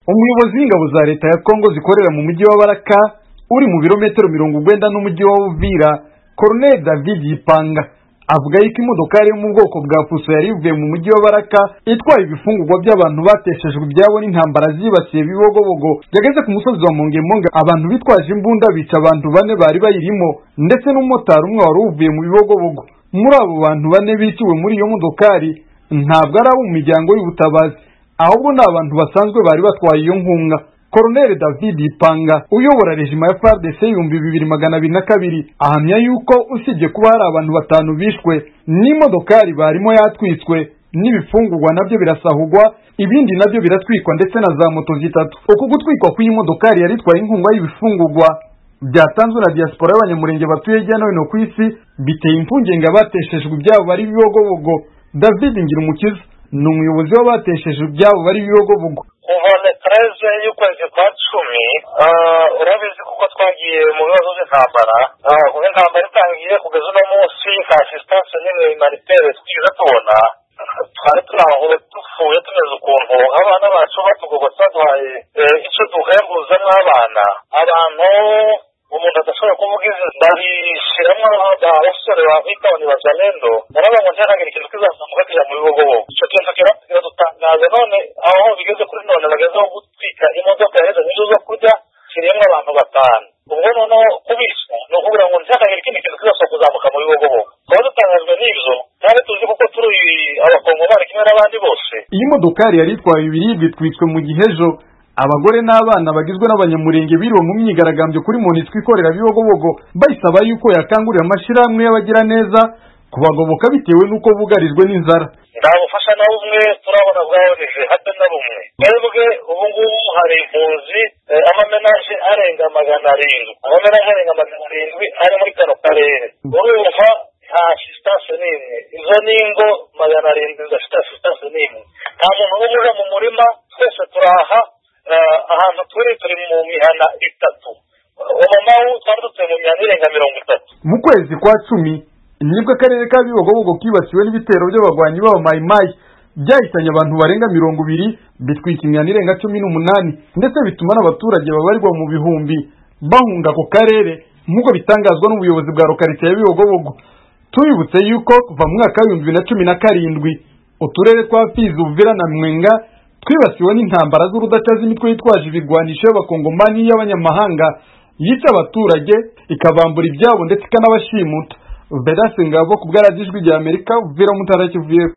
Umuyobozi w'ingabo za leta ya Kongo zikorera mu mujyi wa Baraka uri mu birometero 90 n'umujyi wa Uvira, Colonel David Yipanga avuga yuko imodokari yo mu bwoko bwa Fuso yari ivuye mu mujyi wa Baraka itwaye ibifungurwa by'abantu bateshejwe ibyabo n'intambara zibasiye Bibogobogo yageze ku musozi wa Mongemonga. Abantu bitwaje imbunda bica abantu 4 bari bayirimo ndetse n'umumotari umwe wari uvuye mu Bibogobogo. Muri abo bantu 4 biciwe muri iyo modokari ntabwo ari abo mu miryango y'ubutabazi, ahubwo ni abantu basanzwe bari batwaye iyo nkunga. Colonel David Yipanga uyobora rejima ya FARDC 2202 ahamya yuko usibye kuba hari abantu 5 bishwe n'imodokari barimo yatwitswe n'ibifungurwa nabyo birasahugwa, ibindi nabyo biratwikwa ndetse na za moto 3. Uku gutwikwa kw'iyi modokari yari itwaye inkunga y'ibifungurwa byatanzwe na diaspora y'abanyamurenge batuye hirya no hino ku isi biteye impungenge abateshejwe ibyabo bari Bibogobogo. David Ngirumukiza ni umuyobozi w'abateshejwe ibyabo bari Bibogobogo. Kuva 13 y'ukwezi kwa 10 urabizi kuko twagiye mu bibazo by'intambara, kuko intambara itangiye kugeza uno munsi ka assistance n'imwe humanitaire twiza tubona, twari turaho dupfuye tumeze ukuntu abana bacu batugobotsa duhaye icyo duhembuza n'abana abantu umuntu adashobora kuvuga izina babishyiramo abasore babita ni bazalendo narabonye ntihanagira ikintu kizazamuka kija mu Bibogobogo. Icyo kintu kiradutangaza. None aho bigeze kuri none bagezeho gutwika imodoka yaheze nizo zo kurya kiremwa abantu 5. ubwo noneho kubisha ni ukugira ngo ntihanagira ikindi kintu kizasohoka kuzamuka mu Bibogobogo. Twaba dutangajwe n'ibyo kandi tuzi kuko turi abakongomani kimwe n'abandi bose. Iyi modokari yari itwaye ibiribwa itwitswe mu gihejo. Abagore n'abana bagizwe n'abanyamurenge biriwe mu myigaragambyo kuri Monusco ikorera Bibogobogo bayisaba yuko yakangurira amashirahamwe y'abagira neza kubagoboka bitewe nuko bugarijwe n'inzara. Nta bufasha na bumwe turabona bwaboneje hato na bumwe. Mwebwe ubu ngubu hari impunzi amamenaje arenga 700, amamenaje arenga 700 ari muri kano karere. Urumva nta assistance n'imwe, izo ningo 700 zafite assistance n'imwe. Nta muntu uje mu murima, twese turaha ahantu turi mu mihana 3. Umamawu twandutse mu mihana irenga 30. Mu kwezi kwa 10 nibwo akarere ka Bibogobogo kibasiwe n'ibitero by'abagwanyi b'aba Mai Mai byahitanye abantu barenga 200 bitwika imihana irenga 18 ndetse bituma n'abaturage babarirwa mu bihumbi bahunga ku karere nk'uko bitangazwa n'ubuyobozi bwa lokalite ya Bibogobogo. Tuyibutse yuko kuva mu mwaka wa 2017 uturere twa Fizi, Uvira na Mwenga twibasiwe n'intambara z'urudacaza imitwe yitwaje ibigwanisho y'abakongomani y'abanyamahanga yica abaturage ikabambura ibyabo ndetse ikanabashimuta. Vedaste Ngabo ku bw'Amerika, Uvira mu Ntara ya Kivu.